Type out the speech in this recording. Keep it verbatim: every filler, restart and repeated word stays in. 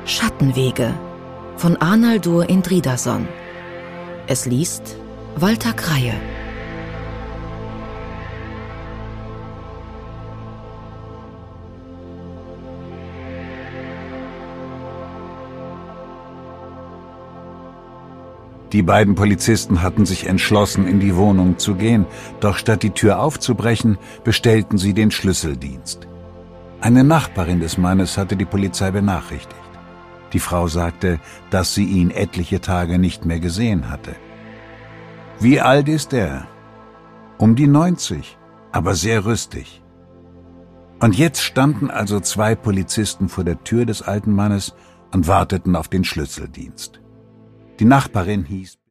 Schattenwege von Arnaldur Indridason. Es liest Walter Kraie. Die beiden Polizisten hatten sich entschlossen, in die Wohnung zu gehen, doch statt die Tür aufzubrechen, bestellten sie den Schlüsseldienst. Eine Nachbarin des Mannes hatte die Polizei benachrichtigt. Die Frau sagte, dass sie ihn etliche Tage nicht mehr gesehen hatte. Wie alt ist er? Um die neunzig, aber sehr rüstig. Und jetzt standen also zwei Polizisten vor der Tür des alten Mannes und warteten auf den Schlüsseldienst. Die Nachbarin hieß